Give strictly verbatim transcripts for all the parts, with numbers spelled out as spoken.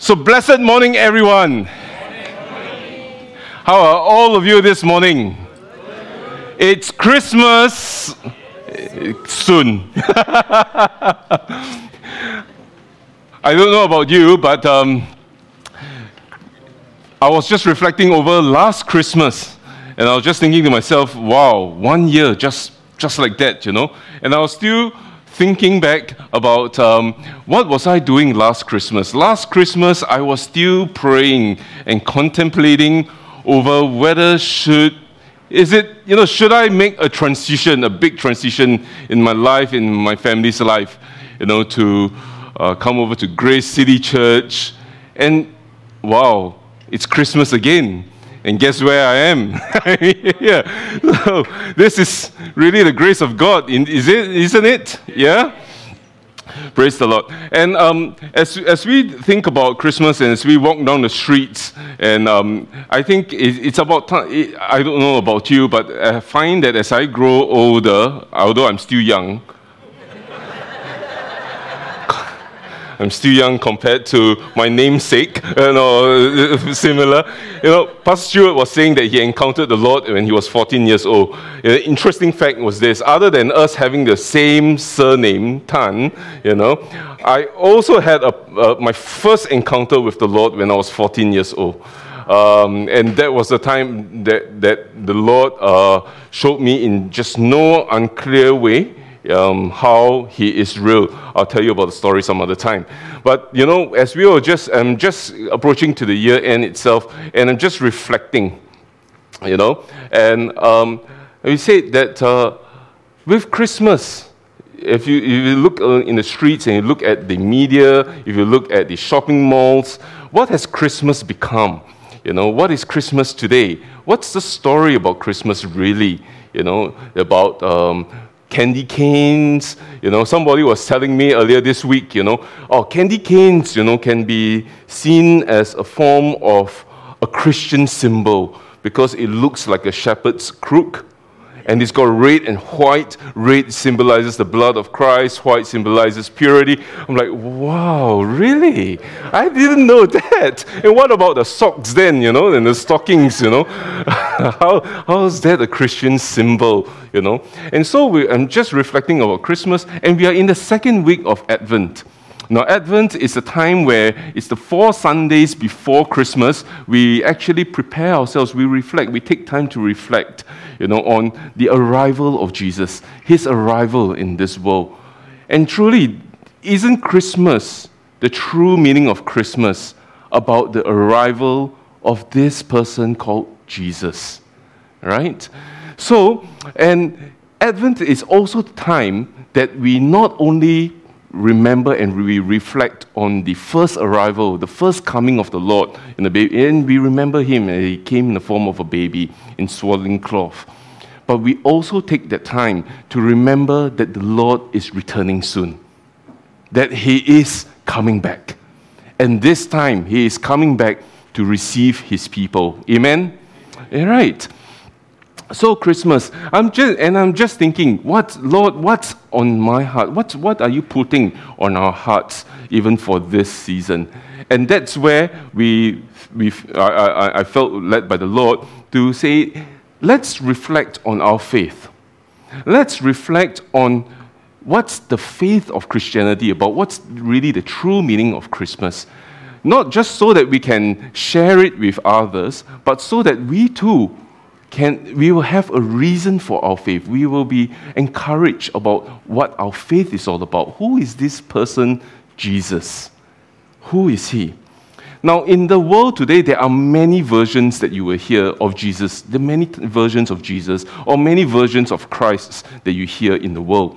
So blessed morning, everyone. How are all of you this morning? It's Christmas soon. I don't know about you, but um, I was just reflecting over last Christmas, and I was just thinking to myself, wow, one year just, just like that, you know? And I was still thinking back about um, what was I doing last Christmas. Last Christmas, I was still praying and contemplating over whether should, is it, you know, should I make a transition, a big transition in my life, in my family's life, you know, to uh, come over to Grace City Church. And wow, it's Christmas again. And guess where I am? Yeah. So this is really the grace of God, is it? Isn't it? Yeah. Praise the Lord. And um, as as we think about Christmas and as we walk down the streets, and um, I think it, it's about time. It, I don't know about you, but I find that as I grow older, although I'm still young. I'm still young compared to my namesake, you know, similar. You know, Pastor Stuart was saying that he encountered the Lord when he was fourteen years old. The interesting fact was this: other than us having the same surname, Tan, you know, I also had a, uh, my first encounter with the Lord when I was fourteen years old. Um, and that was the time that, that the Lord uh, showed me in just no unclear way Um, how he is real. I'll tell you about the story some other time. But you know, as we were just, I'm just approaching to the year end itself, and I'm just reflecting, you know, and um, we said that uh, with Christmas, if you, if you look uh, in the streets and you look at the media, if you look at the shopping malls, what has Christmas become? You know, what is Christmas today? What's the story about Christmas really? You know, about um, candy canes, you know, somebody was telling me earlier this week, you know, oh, candy canes, you know, can be seen as a form of a Christian symbol because it looks like a shepherd's crook, and it's got red and white. Red symbolizes the blood of Christ, white symbolizes purity. I'm like, wow, really? I didn't know that. And what about the socks then, you know, and the stockings, you know? how how is that a Christian symbol, you know? And so we, I'm just reflecting about Christmas, and we are in the second week of Advent. Now, Advent is a time where it's the four Sundays before Christmas. We actually prepare ourselves, we reflect, we take time to reflect, you know, on the arrival of Jesus, his arrival in this world. And truly, isn't Christmas, the true meaning of Christmas, about the arrival of this person called Jesus, right? So, and Advent is also the time that we not only remember and we reflect on the first arrival, the first coming of the Lord in the baby, and we remember him, and he came in the form of a baby in swaddling cloth. But we also take that time to remember that the Lord is returning soon, that he is coming back. And this time, he is coming back to receive his people. Amen? All right. So Christmas, I'm just and I'm just thinking, what, Lord, what's on my heart? What what are you putting on our hearts even for this season? And that's where we we I, I, I felt led by the Lord to say, let's reflect on our faith. Let's reflect on what's the faith of Christianity about. What's really the true meaning of Christmas? Not just so that we can share it with others, but so that we too Can, we will have a reason for our faith. We will be encouraged about what our faith is all about. Who is this person, Jesus? Who is he? Now, in the world today, there are many versions that you will hear of Jesus. There are many t- versions of Jesus, or many versions of Christ that you hear in the world.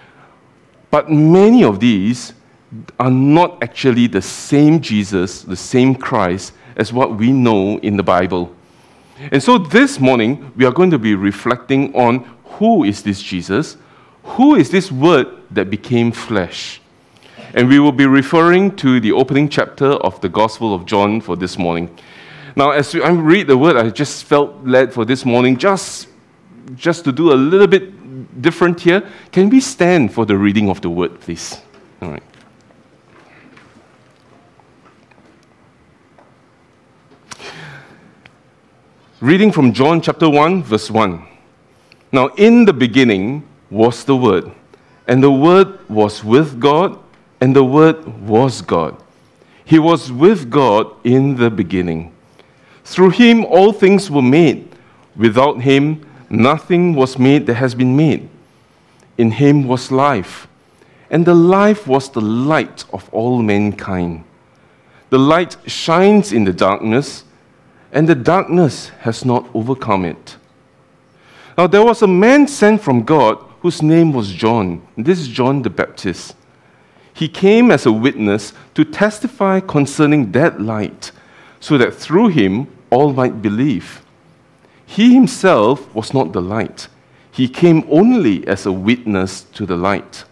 But many of these are not actually the same Jesus, the same Christ, as what we know in the Bible. And so this morning, we are going to be reflecting on who is this Jesus, who is this Word that became flesh. And we will be referring to the opening chapter of the Gospel of John for this morning. Now, as I read the Word, I just felt led for this morning just, just to do a little bit different here. Can we stand for the reading of the Word, please? All right. Reading from John chapter one, verse one. Now, in the beginning was the Word, and the Word was with God, and the Word was God. He was with God in the beginning. Through him all things were made. Without him nothing was made that has been made. In him was life, and the life was the light of all mankind. The light shines in the darkness, and the darkness has not overcome it. Now there was a man sent from God whose name was John. This is John the Baptist. He came as a witness to testify concerning that light, so that through him all might believe. He himself was not the light. He came only as a witness to the light.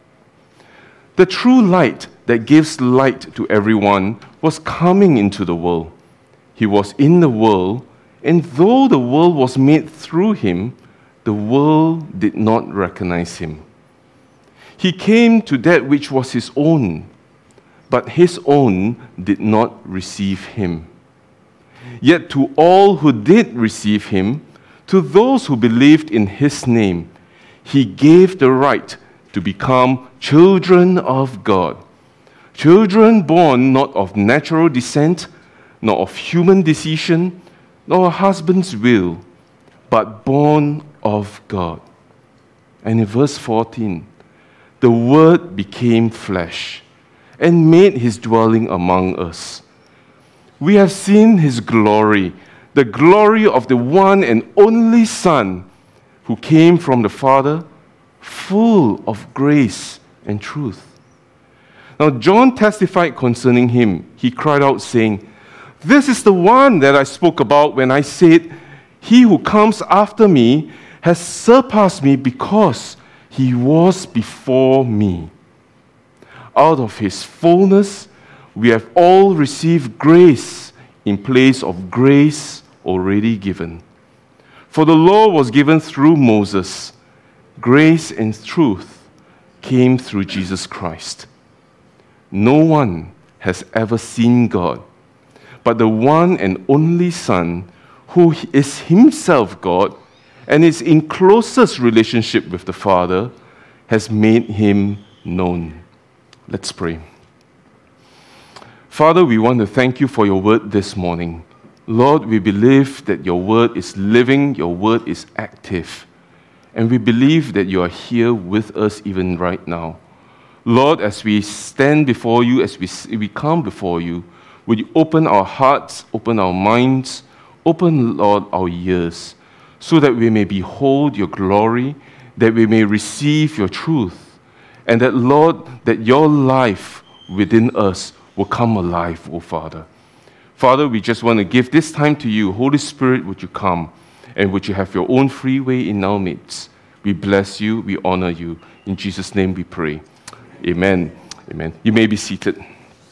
The true light that gives light to everyone was coming into the world. He was in the world, and though the world was made through him, the world did not recognize him. He came to that which was his own, but his own did not receive him. Yet to all who did receive him, to those who believed in his name, he gave the right to become children of God. Children born not of natural descent, nor of human decision, nor a husband's will, but born of God. And in verse fourteen, the Word became flesh and made his dwelling among us. We have seen his glory, the glory of the one and only Son who came from the Father, full of grace and truth. Now John testified concerning him. He cried out, saying, "This is the one that I spoke about when I said, 'He who comes after me has surpassed me because he was before me.' Out of his fullness, we have all received grace in place of grace already given. For the law was given through Moses. Grace and truth came through Jesus Christ. No one has ever seen God, but the one and only Son, who is himself God and is in closest relationship with the Father, has made him known." Let's pray. Father, we want to thank you for your word this morning. Lord, we believe that your word is living, your word is active, and we believe that you are here with us even right now. Lord, as we stand before you, as we, we come before you, would you open our hearts, open our minds, open, Lord, our ears, so that we may behold your glory, that we may receive your truth, and that, Lord, that your life within us will come alive, O Father. Father, we just want to give this time to you. Holy Spirit, would you come, and would you have your own free way in our midst? We bless you, we honor you. In Jesus' name we pray. Amen. Amen. You may be seated.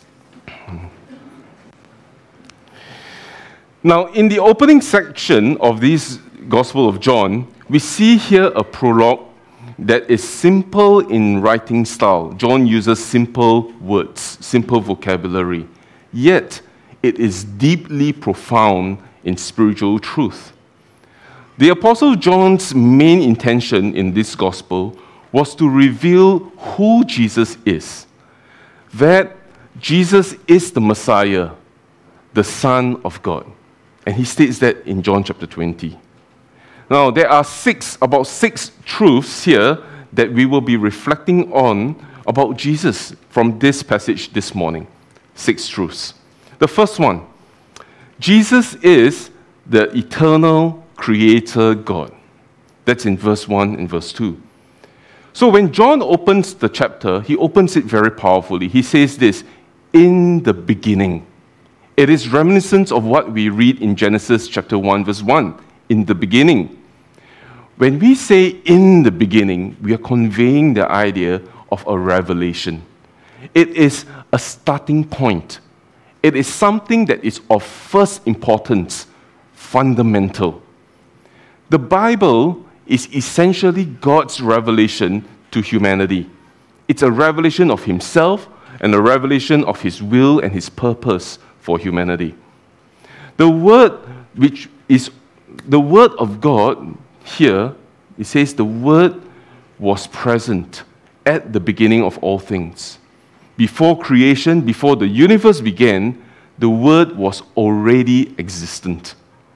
Now, in the opening section of this Gospel of John, we see here a prologue that is simple in writing style. John uses simple words, simple vocabulary. Yet, it is deeply profound in spiritual truth. The Apostle John's main intention in this Gospel was to reveal who Jesus is. That Jesus is the Messiah, the Son of God. And he states that in John chapter twenty. Now, there are six, about six truths here that we will be reflecting on about Jesus from this passage this morning. Six truths. The first one, Jesus is the eternal creator God. That's in verse one and verse two. So when John opens the chapter, he opens it very powerfully. He says this, "In the beginning." It is reminiscent of what we read in Genesis chapter one, verse one, in the beginning. When we say in the beginning, we are conveying the idea of a revelation. It is a starting point. It is something that is of first importance, fundamental. The Bible is essentially God's revelation to humanity. It's a revelation of himself and a revelation of his will and his purpose for humanity. The word which is the Word of God here, it says the Word was present at the beginning of all things. Before creation, before the universe began, the Word was already existent.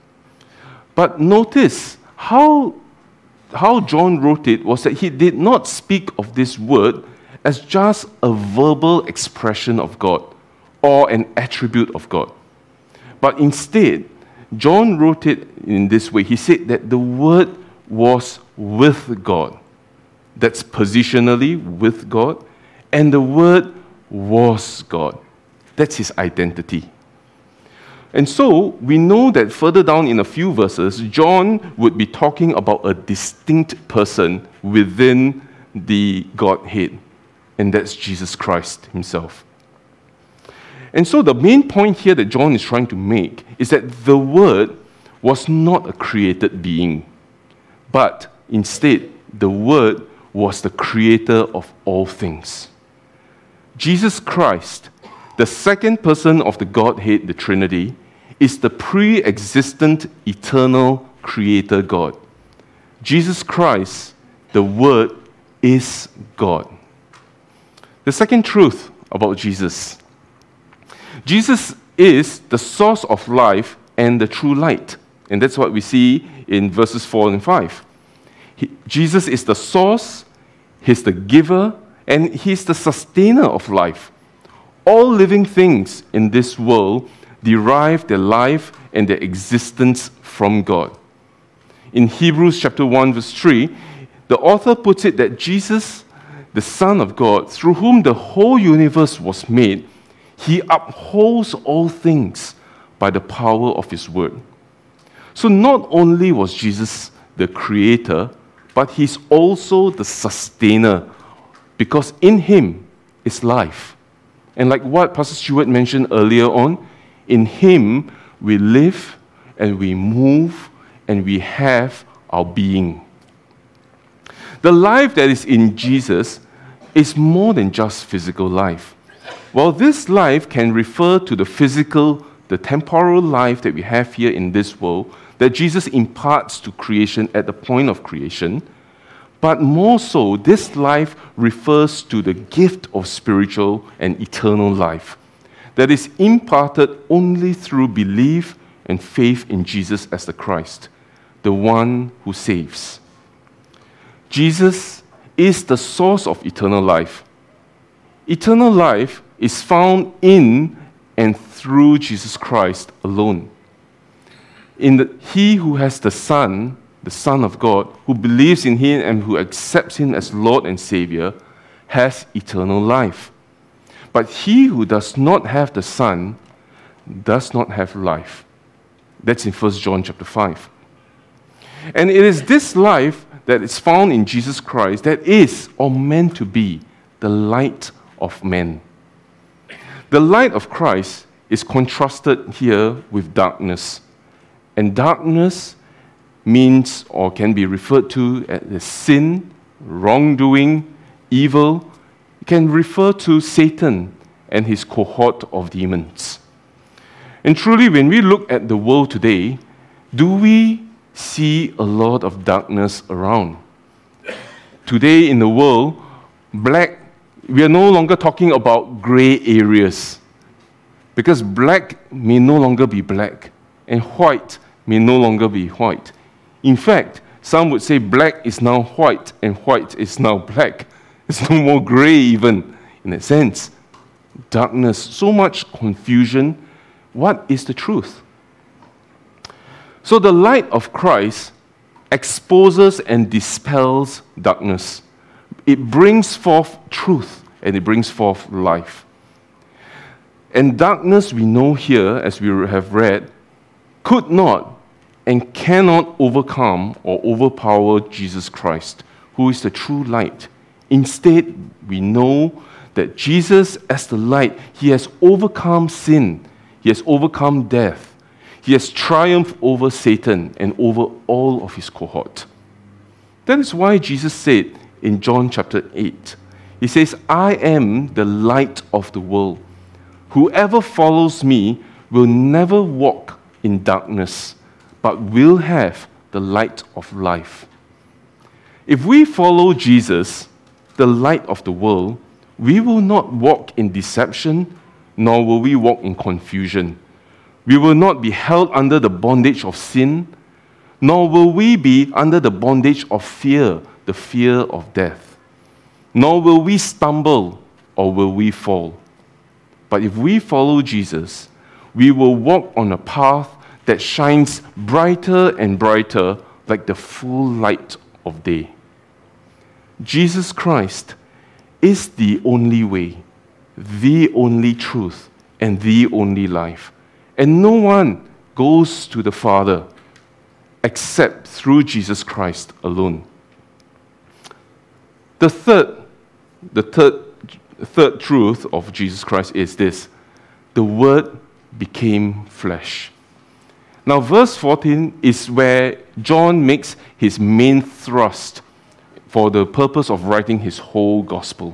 But notice how, how John wrote it was that he did not speak of this Word as just a verbal expression of God or an attribute of God. But instead, John wrote it in this way. He said that the Word was with God. That's positionally with God. And the Word was God. That's his identity. And so, we know that further down in a few verses, John would be talking about a distinct person within the Godhead. And that's Jesus Christ himself. And so the main point here that John is trying to make is that the Word was not a created being, but instead, the Word was the creator of all things. Jesus Christ, the second person of the Godhead, the Trinity, is the pre-existent, eternal creator God. Jesus Christ, the Word, is God. The second truth about Jesus. Jesus is the source of life and the true light. And that's what we see in verses four and five. He, Jesus is the source, he's the giver, and he's the sustainer of life. All living things in this world derive their life and their existence from God. In Hebrews chapter one, verse three, the author puts it that Jesus, the Son of God, through whom the whole universe was made, he upholds all things by the power of his word. So not only was Jesus the creator, but he's also the sustainer, because in him is life. And like what Pastor Stuart mentioned earlier on, in him we live and we move and we have our being. The life that is in Jesus is more than just physical life. While this life can refer to the physical, the temporal life that we have here in this world, that Jesus imparts to creation at the point of creation, but more so, this life refers to the gift of spiritual and eternal life that is imparted only through belief and faith in Jesus as the Christ, the one who saves. Jesus is the source of eternal life. Eternal life is found in and through Jesus Christ alone. In the, he who has the Son, the Son of God, who believes in him and who accepts him as Lord and Savior, has eternal life. But he who does not have the Son does not have life. That's in First John chapter five. And it is this life that is found in Jesus Christ that is, or meant to be, the light of men. The light of Christ is contrasted here with darkness. And darkness means, or can be referred to as sin, wrongdoing, evil. It can refer to Satan and his cohort of demons. And truly, when we look at the world today, do we see a lot of darkness around? Today in the world, black, we are no longer talking about gray areas, because black may no longer be black, and white may no longer be white. In fact, some would say black is now white, and white is now black. It's no more gray even, in that sense. Darkness, so much confusion. What is the truth? So the light of Christ exposes and dispels darkness. It brings forth truth, and it brings forth life. And darkness, we know here, as we have read, could not and cannot overcome or overpower Jesus Christ, who is the true light. Instead, we know that Jesus, as the light, he has overcome sin, he has overcome death, he has triumphed over Satan and over all of his cohort. That is why Jesus said in John chapter eight, he says, I am the light of the world. Whoever follows me will never walk in darkness, but will have the light of life. If we follow Jesus, the light of the world, we will not walk in deception, nor will we walk in confusion. We will not be held under the bondage of sin, nor will we be under the bondage of fear, the fear of death. Nor will we stumble or will we fall. But if we follow Jesus, we will walk on a path that shines brighter and brighter like the full light of day. Jesus Christ is the only way, the only truth, and the only life. And no one goes to the Father except through Jesus Christ alone. The third, the third, third truth of Jesus Christ is this: the Word became flesh. Now, verse fourteen is where John makes his main thrust for the purpose of writing his whole gospel.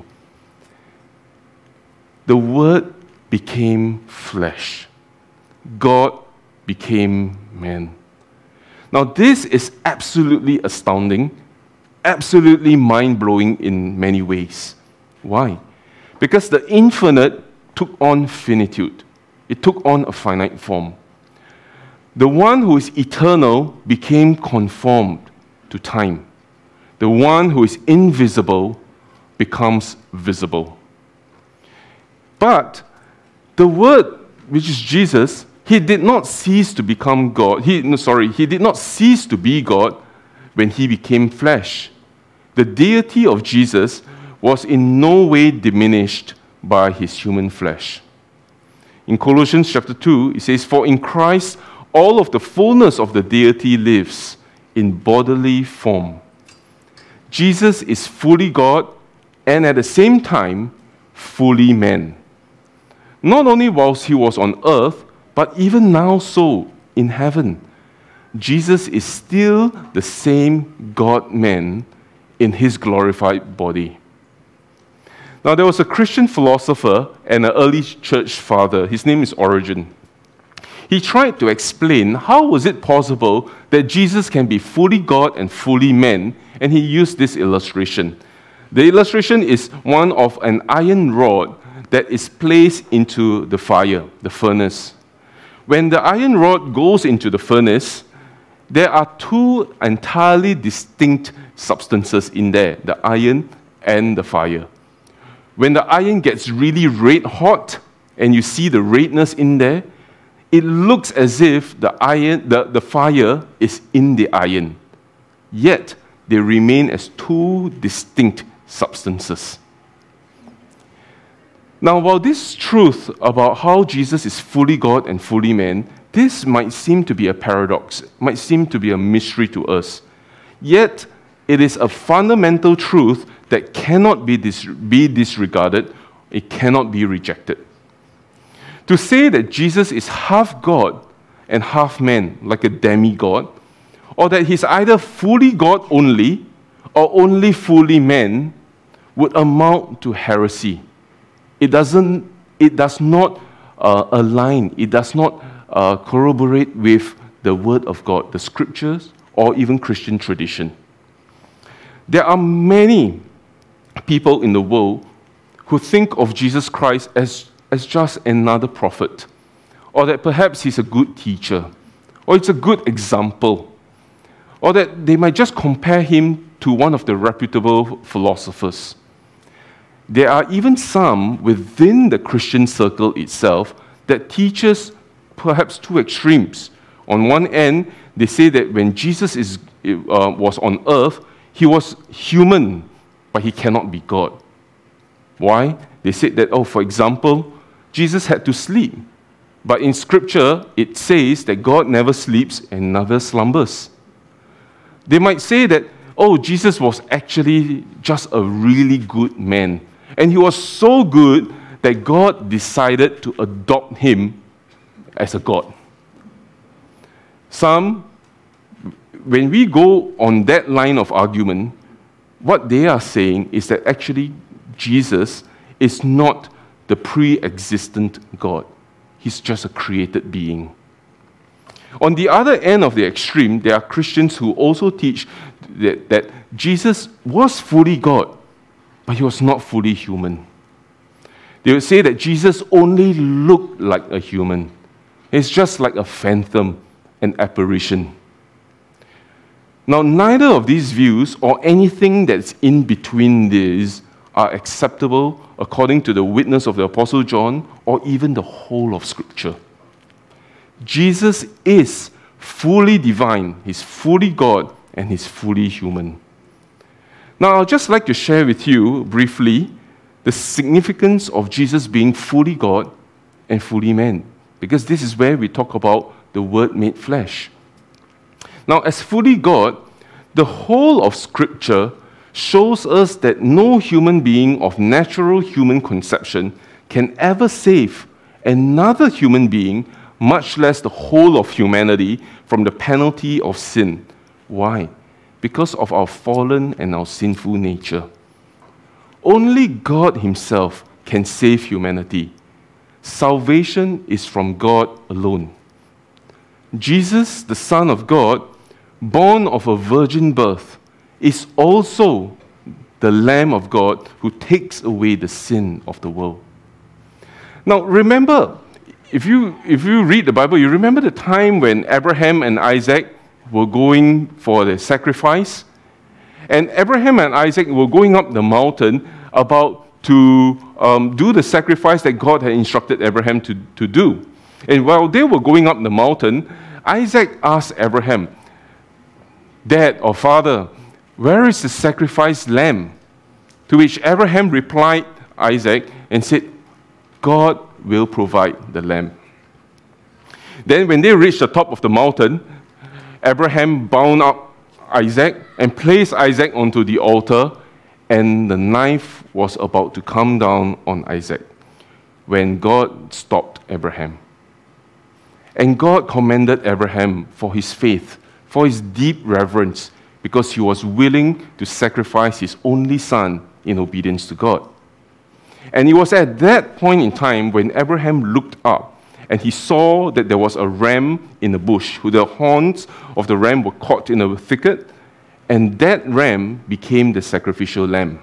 The Word became flesh. God became man. Now, this is absolutely astounding, absolutely mind-blowing in many ways. Why? Because the infinite took on finitude. It took on a finite form. The one who is eternal became conformed to time. The one who is invisible becomes visible. But the Word, which is Jesus, he did not cease to become God. He, no, sorry, he did not cease to be God when he became flesh. The deity of Jesus was in no way diminished by his human flesh. In Colossians chapter two, it says, "For in Christ all of the fullness of the deity lives in bodily form." Jesus is fully God and at the same time fully man. Not only whilst he was on earth, but even now so in heaven. Jesus is still the same God-man in his glorified body. Now, there was a Christian philosopher and an early church father. His name is Origen. He tried to explain how was it possible that Jesus can be fully God and fully man, and he used this illustration. The illustration is one of an iron rod that is placed into the fire, the furnace. When the iron rod goes into the furnace, there are two entirely distinct substances in there, the iron and the fire. When the iron gets really red hot and you see the redness in there, it looks as if the iron, the, the fire is in the iron. Yet, they remain as two distinct substances. Now, while this truth about how Jesus is fully God and fully man, this might seem to be a paradox, might seem to be a mystery to us. Yet, it is a fundamental truth that cannot be, dis- be disregarded, it cannot be rejected. To say that Jesus is half God and half man, like a demigod, or that he's either fully God only or only fully man, would amount to heresy. It doesn't. It does not uh, align. It does not uh, corroborate with the Word of God, the Scriptures, or even Christian tradition. There are many people in the world who think of Jesus Christ as, as just another prophet, or that perhaps he's a good teacher, or it's a good example, or that they might just compare him to one of the reputable philosophers. There are even some within the Christian circle itself that teaches perhaps two extremes. On one end, they say that when Jesus is, uh, was on earth, he was human, but he cannot be God. Why? They said that, oh, for example, Jesus had to sleep. But in Scripture, it says that God never sleeps and never slumbers. They might say that, oh, Jesus was actually just a really good man. And he was so good that God decided to adopt him as a God. Some, when we go on that line of argument, what they are saying is that actually Jesus is not the pre-existent God. He's just a created being. On the other end of the extreme, there are Christians who also teach that, that Jesus was fully God, but he was not fully human. They would say that Jesus only looked like a human. It's just like a phantom, an apparition. Now, neither of these views or anything that's in between these are acceptable according to the witness of the Apostle John or even the whole of Scripture. Jesus is fully divine, he's fully God, and he's fully human. Now, I'd just like to share with you briefly the significance of Jesus being fully God and fully man, because this is where we talk about the Word made flesh. Now, as fully God, the whole of Scripture shows us that no human being of natural human conception can ever save another human being, much less the whole of humanity, from the penalty of sin. Why? Because of our fallen and our sinful nature. Only God himself can save humanity. Salvation is from God alone. Jesus, the Son of God, born of a virgin birth, is also the Lamb of God who takes away the sin of the world. Now, remember, if you, if you read the Bible, you remember the time when Abraham and Isaac were going for the sacrifice? And Abraham and Isaac were going up the mountain about to um, do the sacrifice that God had instructed Abraham to, to do. And while they were going up the mountain, Isaac asked Abraham, "Dad or Father, where is the sacrificed lamb?" To which Abraham replied, Isaac, and said, "God will provide the lamb." Then when they reached the top of the mountain, Abraham bound up Isaac and placed Isaac onto the altar, and the knife was about to come down on Isaac when God stopped Abraham. And God commended Abraham for his faith, for his deep reverence, because he was willing to sacrifice his only son in obedience to God. And it was at that point in time when Abraham looked up and he saw that there was a ram in the bush, who the horns of the ram were caught in a thicket, and that ram became the sacrificial lamb.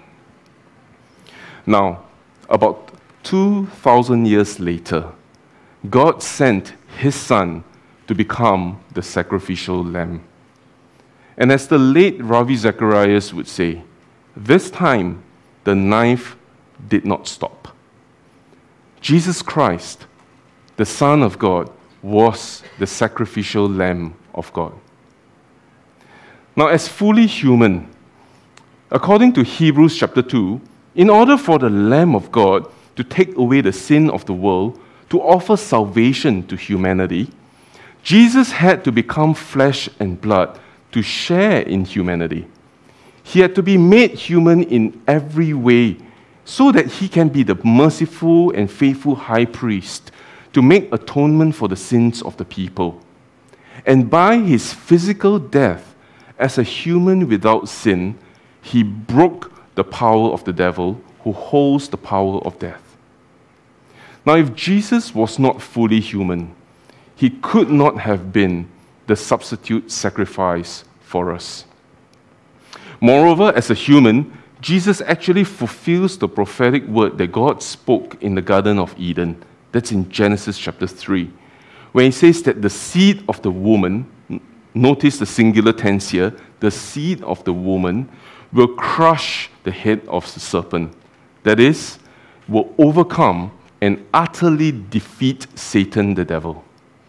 Now, about two thousand years later, God sent his son to become the sacrificial lamb. And as the late Ravi Zacharias would say, this time the knife did not stop. Jesus Christ, the Son of God, was the sacrificial Lamb of God. Now, as fully human, according to Hebrews chapter two, in order for the Lamb of God to take away the sin of the world, to offer salvation to humanity, Jesus had to become flesh and blood to share in humanity. He had to be made human in every way so that he can be the merciful and faithful high priest to make atonement for the sins of the people. And by his physical death as a human without sin, he broke the power of the devil who holds the power of death. Now, if Jesus was not fully human, he could not have been the substitute sacrifice for us. Moreover, as a human, Jesus actually fulfills the prophetic word that God spoke in the Garden of Eden. That's in Genesis chapter three, when he says that the seed of the woman, notice the singular tense here, the seed of the woman will crush the head of the serpent. That is, will overcome and utterly defeat Satan the devil.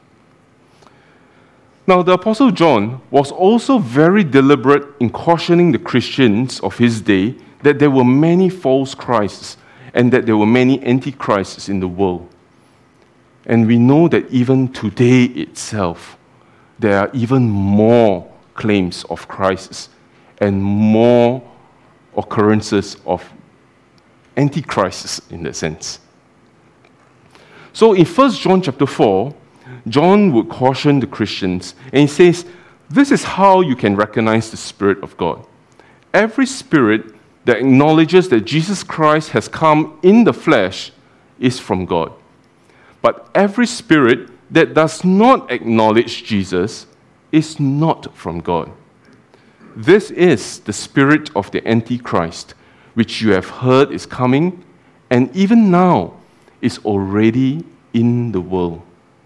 Now, the Apostle John was also very deliberate in cautioning the Christians of his day that there were many false Christs and that there were many antichrists in the world. And we know that even today itself, there are even more claims of Christs and more occurrences of antichrists in that sense. So in First John chapter four, John would caution the Christians, and he says, this is how you can recognize the Spirit of God. Every spirit that acknowledges that Jesus Christ has come in the flesh is from God. But every spirit that does not acknowledge Jesus is not from God. This is the spirit of the Antichrist, which you have heard is coming, and even now is already in the world.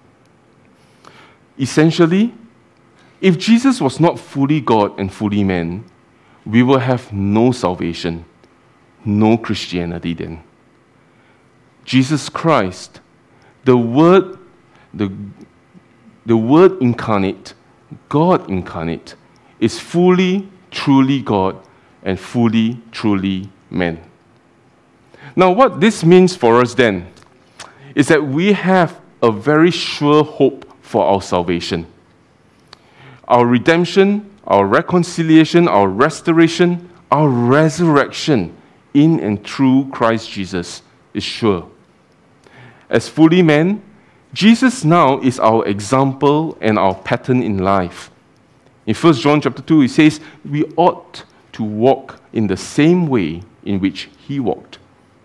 Essentially, if Jesus was not fully God and fully man, we will have no salvation, no Christianity then. Jesus Christ, the Word, the, the Word incarnate, God incarnate, is fully, truly God and fully, truly man. Now, what this means for us then is that we have a very sure hope for our salvation. Our redemption, our reconciliation, our restoration, our resurrection in and through Christ Jesus is sure. As fully man, Jesus now is our example and our pattern in life. In First John chapter two, it says, we ought to walk in the same way in which he walked.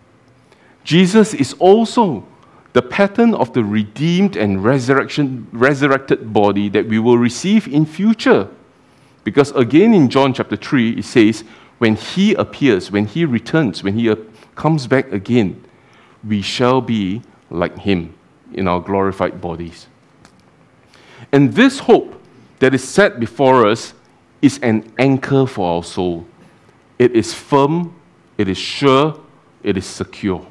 Jesus is also the pattern of the redeemed and resurrection, resurrected body that we will receive in future. Because again in John chapter three, it says, when he appears, when he returns, when he comes back again, we shall be like him in our glorified bodies. And this hope that is set before us is an anchor for our soul. It is firm, it is sure, it is secure.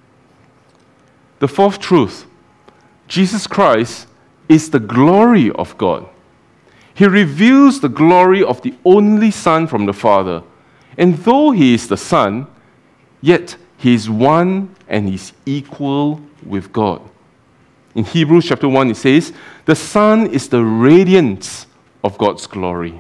The fourth truth, Jesus Christ is the glory of God. He reveals the glory of the only Son from the Father. And though he is the Son, yet he is one and he is equal with God. In Hebrews chapter one, it says, the Son is the radiance of God's glory.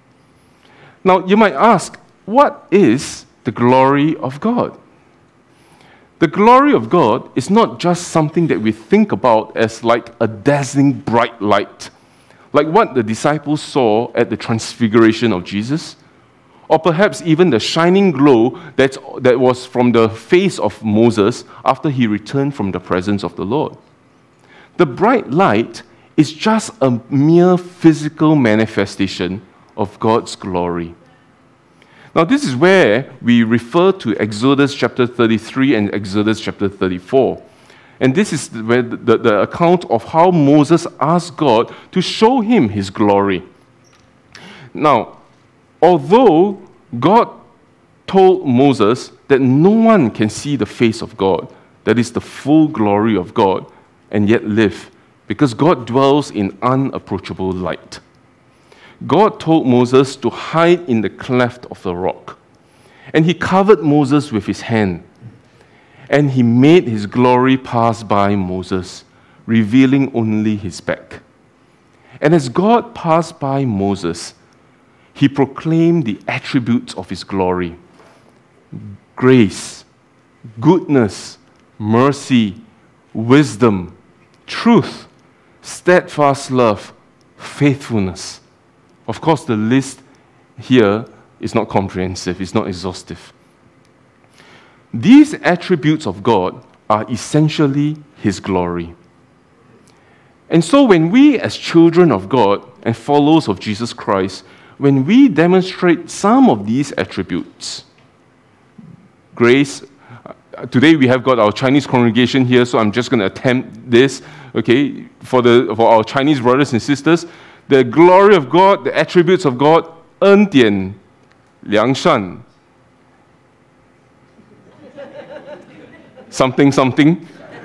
Now, you might ask, what is the glory of God? The glory of God is not just something that we think about as like a dazzling bright light, like what the disciples saw at the transfiguration of Jesus, or perhaps even the shining glow that's, that was from the face of Moses after he returned from the presence of the Lord. The bright light is just a mere physical manifestation of God's glory. Now, this is where we refer to Exodus chapter thirty-three and Exodus chapter thirty-four. And this is where the, the, the account of how Moses asked God to show him his glory. Now, although God told Moses that no one can see the face of God, that is the full glory of God, and yet live, because God dwells in unapproachable light. God told Moses to hide in the cleft of the rock. And he covered Moses with his hand. And he made his glory pass by Moses, revealing only his back. And as God passed by Moses, he proclaimed the attributes of his glory: grace, goodness, mercy, wisdom, truth, steadfast love, faithfulness. Of course, the list here is not comprehensive, it's not exhaustive. These attributes of God are essentially his glory. And so when we as children of God and followers of Jesus Christ, when we demonstrate some of these attributes, grace, uh, today we have got our Chinese congregation here, so I'm just going to attempt this, okay, for, the, for our Chinese brothers and sisters. The glory of God, the attributes of God, 恩典, 良善, something something,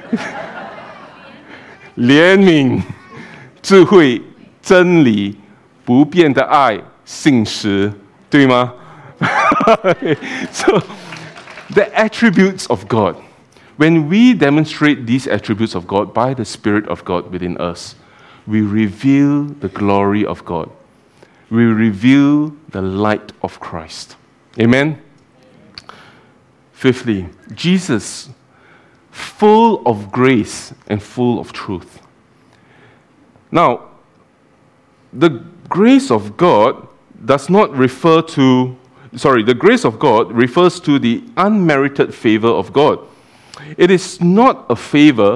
怜悯, 智慧, 真理, 不变的爱, 信实, 对吗? So, the attributes of God. When we demonstrate these attributes of God by the Spirit of God within us, we reveal the glory of God. We reveal the light of Christ. Amen? Fifthly, Jesus, full of grace and full of truth. Now, the grace of God does not refer to, sorry, the grace of God refers to the unmerited favor of God. It is not a favor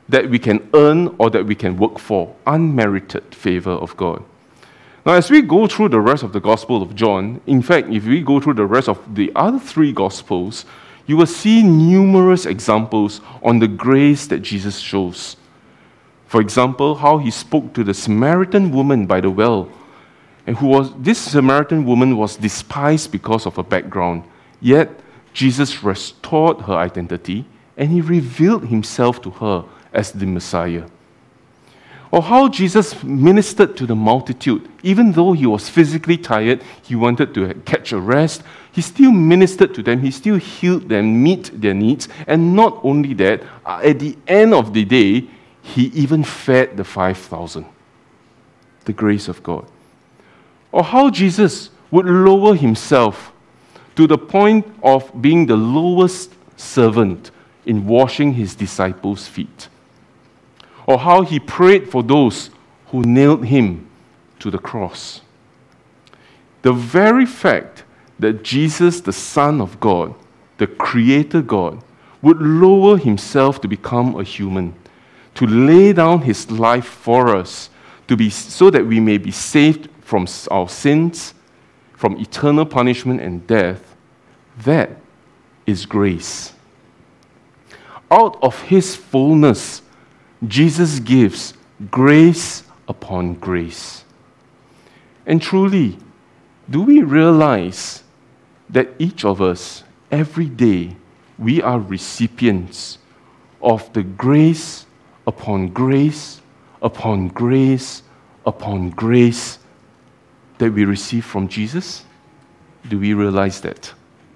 that we can earn or that we can work for. Unmerited favor of God. Now, as we go through the rest of the Gospel of John, in fact, if we go through the rest of the other three Gospels, you will see numerous examples on the grace that Jesus shows. For example, how he spoke to the Samaritan woman by the well, and who was this Samaritan woman was despised because of her background. Yet Jesus restored her identity, and he revealed himself to her as the Messiah. Or how Jesus ministered to the multitude. Even though he was physically tired, he wanted to catch a rest, he still ministered to them, he still healed them, meet their needs. And not only that, at the end of the day, he even fed the five thousand. The grace of God. Or how Jesus would lower himself to the point of being the lowest servant in washing his disciples' feet. Or how he prayed for those who nailed him to the cross. The very fact that Jesus, the Son of God, the Creator God, would lower himself to become a human, to lay down his life for us, to be so that we may be saved from our sins, from eternal punishment and death, that is grace. Out of his fullness, Jesus gives grace upon grace. And truly, do we realize that each of us, every day, we are recipients of the grace upon grace, upon grace, upon grace that we receive from Jesus? Do we realize that?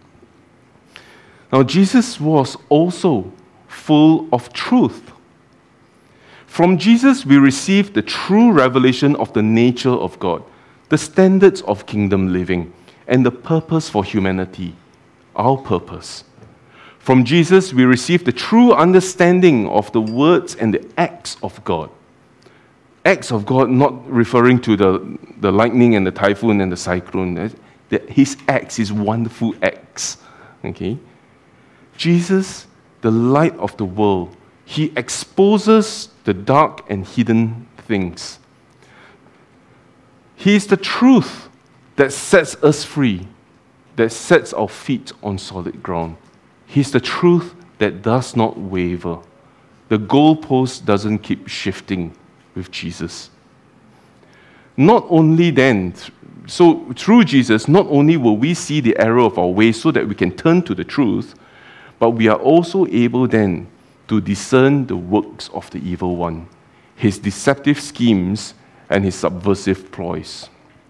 Now, Jesus was also full of truth. From Jesus, we receive the true revelation of the nature of God, the standards of kingdom living, and the purpose for humanity, our purpose. From Jesus, we receive the true understanding of the words and the acts of God. Acts of God, not referring to the, the lightning and the typhoon and the cyclone. His acts, his wonderful acts. Okay? Jesus, the light of the world, he exposes the dark and hidden things. He is the truth that sets us free, that sets our feet on solid ground. He's the truth that does not waver. The goalpost doesn't keep shifting with Jesus. Not only then, so through Jesus, not only will we see the error of our ways so that we can turn to the truth, but we are also able then to discern the works of the evil one, his deceptive schemes and his subversive ploys.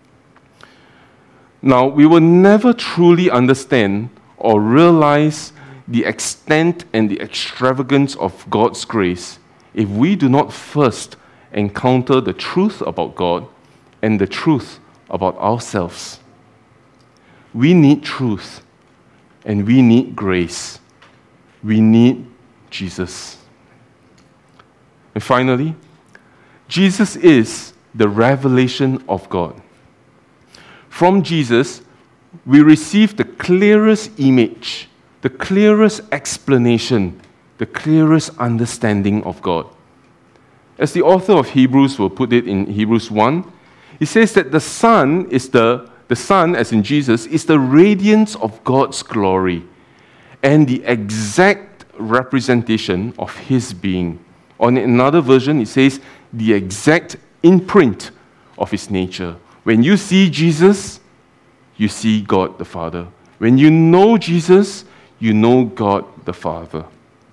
Now, we will never truly understand or realize the extent and the extravagance of God's grace if we do not first encounter the truth about God and the truth about ourselves. We need truth, and we need grace. We need Jesus. And finally, Jesus is the revelation of God. From Jesus, we receive the clearest image, the clearest explanation, the clearest understanding of God. As the author of Hebrews will put it in Hebrews one, he says that the Son is the, the Son, as in Jesus, is the radiance of God's glory and the exact representation of his being. On another version, it says the exact imprint of his nature. When you see Jesus, you see God the Father. When you know Jesus, you know God the Father.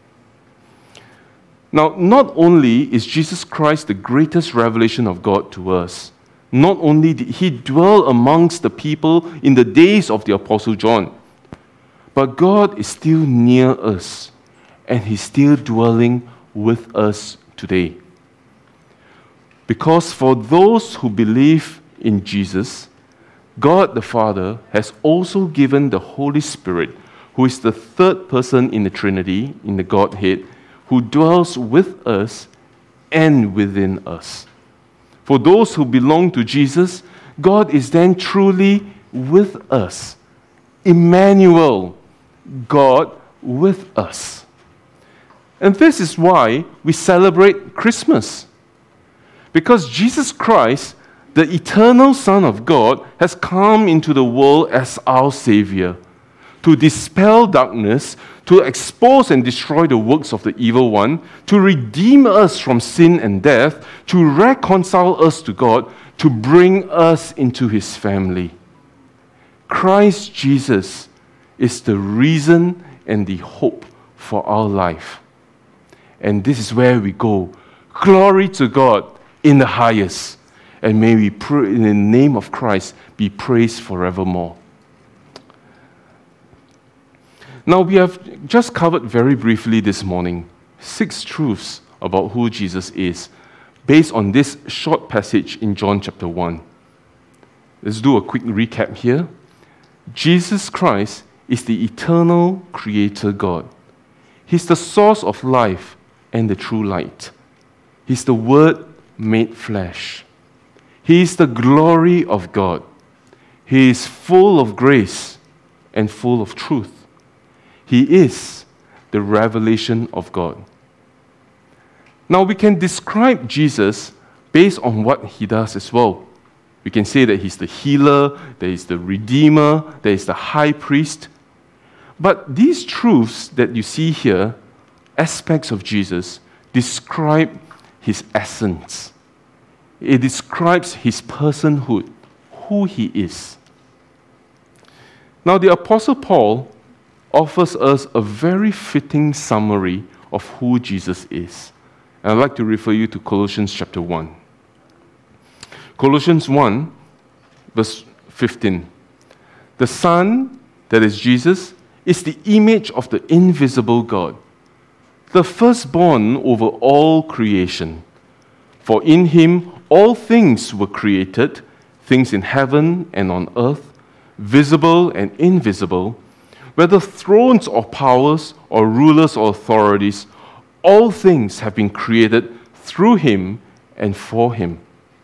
Now, not only is Jesus Christ the greatest revelation of God to us, not only did he dwell amongst the people in the days of the Apostle John, but God is still near us, and he's still dwelling with us today. Because for those who believe in Jesus, God the Father has also given the Holy Spirit, who is the third person in the Trinity, in the Godhead, who dwells with us and within us. For those who belong to Jesus, God is then truly with us. Emmanuel, God with us. And this is why we celebrate Christmas. Because Jesus Christ, the eternal Son of God, has come into the world as our Savior to dispel darkness, to expose and destroy the works of the evil one, to redeem us from sin and death, to reconcile us to God, to bring us into His family. Christ Jesus is the reason and the hope for our life. And this is where we go. Glory to God in the highest. And may we pray in the name of Christ be praised forevermore. Now, we have just covered very briefly this morning six truths about who Jesus is, based on this short passage in John chapter one. Let's do a quick recap here. Jesus Christ is the eternal Creator God. He's the source of life and the true light. He's the Word made flesh. He is the glory of God. He is full of grace and full of truth. He is the revelation of God. Now, we can describe Jesus based on what He does as well. We can say that He's the healer, that He's the redeemer, that He's the high priest. But these truths that you see here, aspects of Jesus, describe His essence. It describes His personhood, who He is. Now, the Apostle Paul offers us a very fitting summary of who Jesus is. And I'd like to refer you to Colossians chapter one. Colossians one, verse fifteen. The Son, that is Jesus, is the image of the invisible God, the firstborn over all creation. For in Him all things were created, things in heaven and on earth, visible and invisible, whether thrones or powers or rulers or authorities, all things have been created through Him and for Him.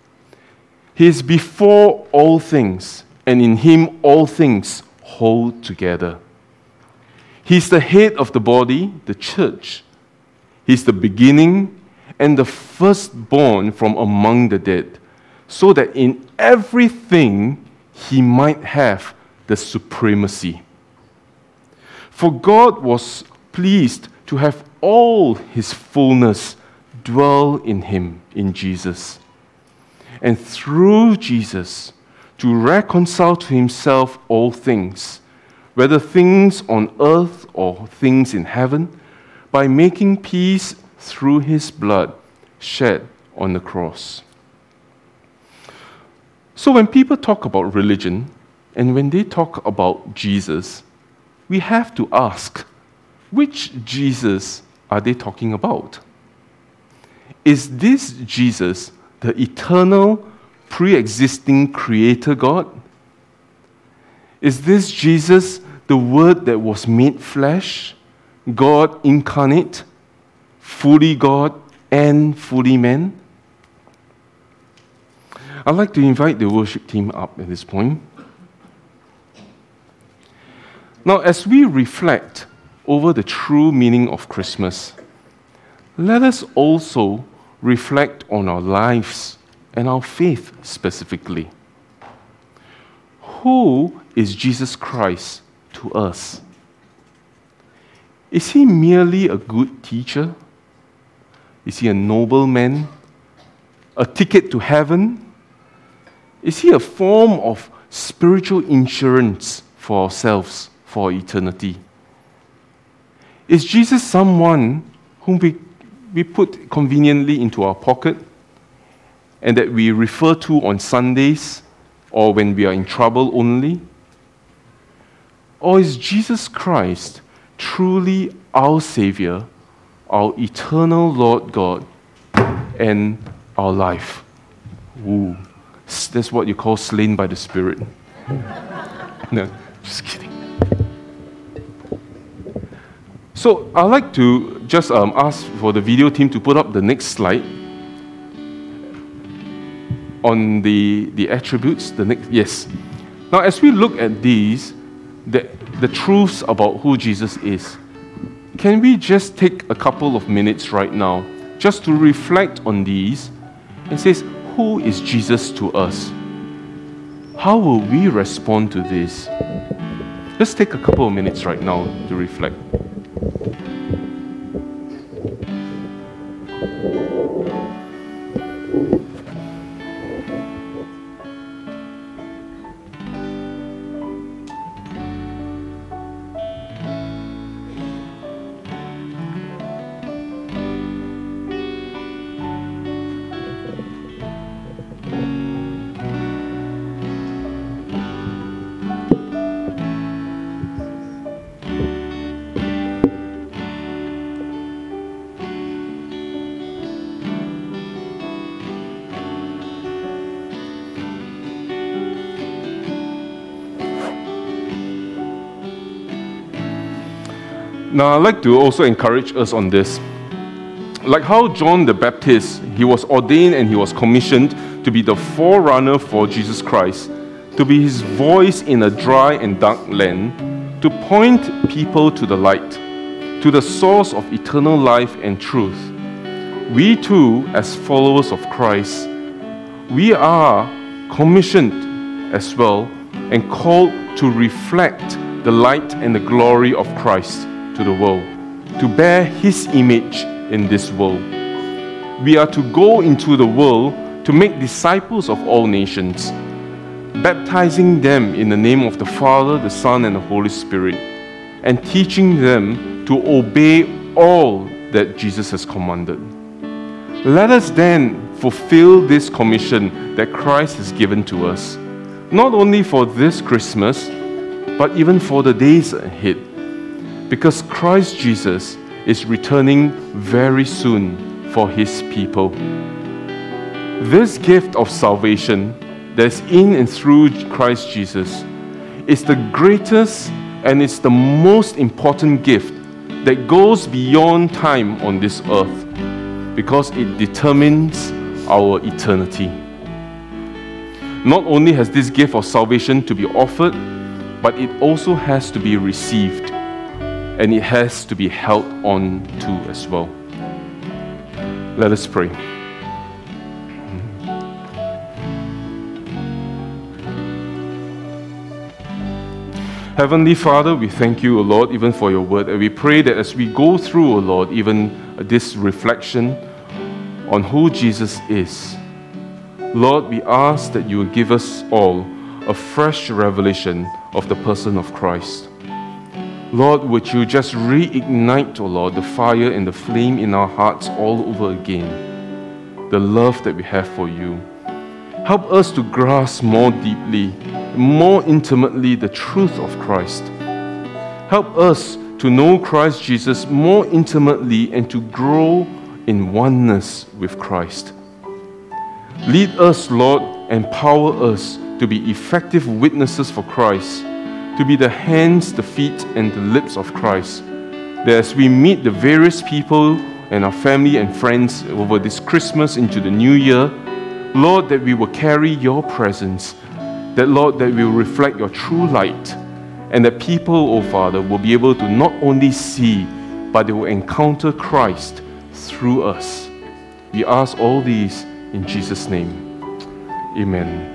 He is before all things, and in Him all things hold together. He is the head of the body, the church. He is the beginning and the firstborn from among the dead, so that in everything He might have the supremacy. For God was pleased to have all His fullness dwell in Him, in Jesus. And through Jesus, to reconcile to Himself all things, whether things on earth or things in heaven, by making peace through His blood shed on the cross. So when people talk about religion, and when they talk about Jesus, we have to ask, which Jesus are they talking about? Is this Jesus the eternal, pre-existing Creator God? Is this Jesus the Word that was made flesh, God incarnate, fully God and fully man? I'd like to invite the worship team up at this point. Now, as we reflect over the true meaning of Christmas, let us also reflect on our lives and our faith specifically. Who is Jesus Christ to us? Is He merely a good teacher? Is He a noble man? A ticket to heaven? Is He a form of spiritual insurance for ourselves, for eternity? Is Jesus someone whom we, we put conveniently into our pocket and that we refer to on Sundays or when we are in trouble only? Or is Jesus Christ truly our Savior, our eternal Lord God, and our life? Ooh, that's what you call slain by the Spirit. No, just kidding. So I'd like to just um, ask for the video team to put up the next slide on the, the attributes. The next, yes. Now, as we look at these, the, the truths about who Jesus is, can we just take a couple of minutes right now just to reflect on these and say, who is Jesus to us? How will we respond to this? Just take a couple of minutes right now to reflect. Now, I'd like to also encourage us on this. Like how John the Baptist, he was ordained and he was commissioned to be the forerunner for Jesus Christ, to be his voice in a dry and dark land, to point people to the light, to the source of eternal life and truth. We too, as followers of Christ, we are commissioned as well and called to reflect the light and the glory of Christ to the world, to bear his image in this world. We are to go into the world to make disciples of all nations, baptizing them in the name of the Father, the Son, and the Holy Spirit, and teaching them to obey all that Jesus has commanded. Let us then fulfill this commission that Christ has given to us, not only for this Christmas, but even for the days ahead, because Christ Jesus is returning very soon for his people. This gift of salvation that's in and through Christ Jesus is the greatest and it's the most important gift that goes beyond time on this earth, because it determines our eternity. Not only has this gift of salvation to be offered, but it also has to be received, and it has to be held on to as well. Let us pray. Heavenly Father, we thank you, O Lord, even for your word, and we pray that as we go through, O Lord, even this reflection on who Jesus is, Lord, we ask that you will give us all a fresh revelation of the person of Christ. Lord, would you just reignite, oh Lord, the fire and the flame in our hearts all over again, the love that we have for you. Help us to grasp more deeply, more intimately the truth of Christ. Help us to know Christ Jesus more intimately and to grow in oneness with Christ. Lead us, Lord, empower us to be effective witnesses for Christ, to be the hands, the feet, and the lips of Christ. That as we meet the various people and our family and friends over this Christmas into the new year, Lord, that we will carry your presence, that, Lord, that we will reflect your true light, and that people, oh Father, will be able to not only see, but they will encounter Christ through us. We ask all these in Jesus' name. Amen.